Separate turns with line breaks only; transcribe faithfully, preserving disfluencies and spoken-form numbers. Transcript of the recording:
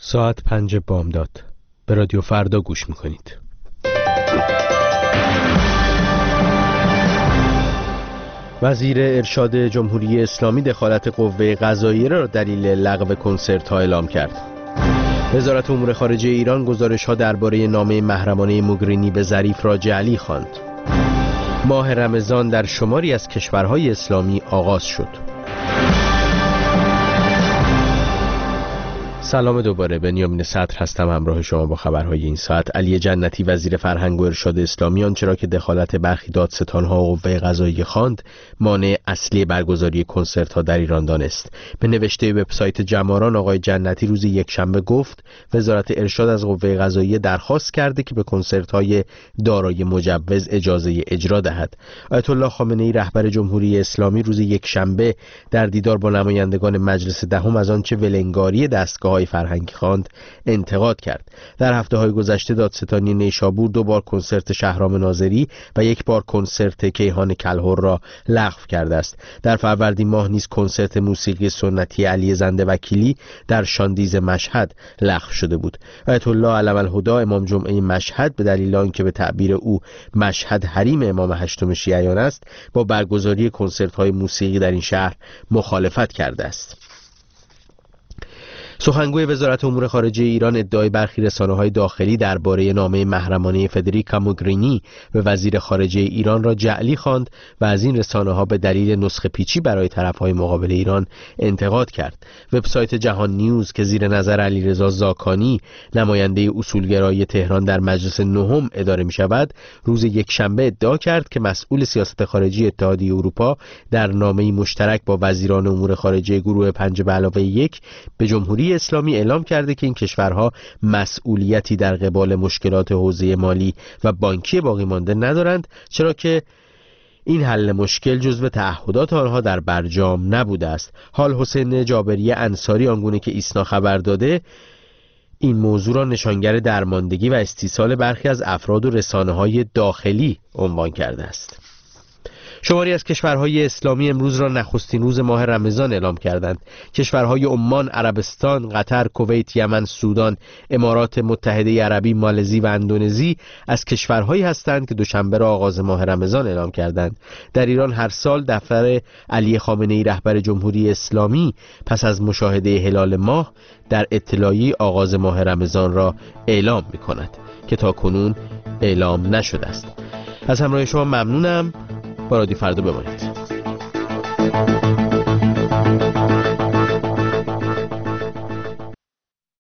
ساعت پنج بامداد. به رادیو فردا گوش میکنید. وزیر ارشاد جمهوری اسلامی دخالت قوه قضاییه را دلیل لغو کنسرت ها اعلام کرد. وزارت امور خارجه ایران گزارش ها درباره نامه محرمانه موگرینی به ظریف را جعلی خواند. ماه رمضان در شماری از کشورهای اسلامی آغاز شد. سلام دوباره، بنیامین صدر هستم همراه شما با خبرهای این ساعت. علی جنتی وزیر فرهنگ و ارشاد اسلامی آنچه را که دخالت برخی دادستان‌ها و قوه قضاییه خواند مانع اصلی برگزاری کنسرت‌ها در ایران دانست. به نوشته وبسایت جماران آقای جنتی روز یکشنبه گفت وزارت ارشاد از قوه قضاییه درخواست کرده که به کنسرت‌های دارای مجوز اجازه اجرا دهد. آیت الله خامنه‌ای رهبر جمهوری اسلامی روز یکشنبه در دیدار با نمایندگان مجلس دهم از آنچه ولنگاری دستگاه فرهنگی خواند انتقاد کرد. در هفته‌های گذشته دادستانی نیشابور دو بار کنسرت شهرام ناظری و یک بار کنسرت کیهان کلهر را لغو کرده است. در فروردین ماه نیز کنسرت موسیقی سنتی علی زنده وکیلی در شاندیز مشهد لغو شده بود. آیت الله علم الهدی امام جمعه مشهد به دلیل آنکه به تعبیر او مشهد حریم امام هشتم شیعیان است، با برگزاری کنسرت‌های موسیقی در این شهر مخالفت کرده است. سخنگوی وزارت امور خارجه ایران ادعای برخی رسانه‌های داخلی درباره نامه محرمانه فدریکا موگرینی به وزیر خارجه ایران را جعلی خواند و از این رسانه‌ها به دلیل نسخه پیچی برای طرف‌های مقابل ایران انتقاد کرد. وبسایت جهان نیوز که زیر نظر علیرضا زاکانی نماینده اصولگرایی تهران در مجلس نهم اداره می‌شود، روز یکشنبه ادعا کرد که مسئول سیاست خارجی اتحادیه اروپا در نامه‌ای مشترک با وزیران امور خارجه گروه پنج به علاوه یک به جمهوری اسلامی اعلام کرده که این کشورها مسئولیتی در قبال مشکلات حوزه مالی و بانکی باقی مانده ندارند، چرا که این حل مشکل جزو تعهدات آنها در برجام نبوده است. حال حسین جابری انصاری آنگونه که ایسنا خبر داده این موضوع را نشانگر درماندگی و استیصال برخی از افراد و رسانه‌های داخلی عنوان کرده است. شماری از کشورهای اسلامی امروز را نخستین روز ماه رمضان اعلام کردند. کشورهای عمان، عربستان، قطر، کویت، یمن، سودان، امارات متحده عربی، مالزی و اندونزی از کشورهایی هستند که دوشنبه را آغاز ماه رمضان اعلام کردند. در ایران هر سال دفتر علی خامنه‌ای رهبر جمهوری اسلامی پس از مشاهده هلال ماه در اطلاعیه آغاز ماه رمضان را اعلام می‌کند که تاکنون اعلام نشده است. از همراهی شما ممنونم. با رادیو فردا بمانید.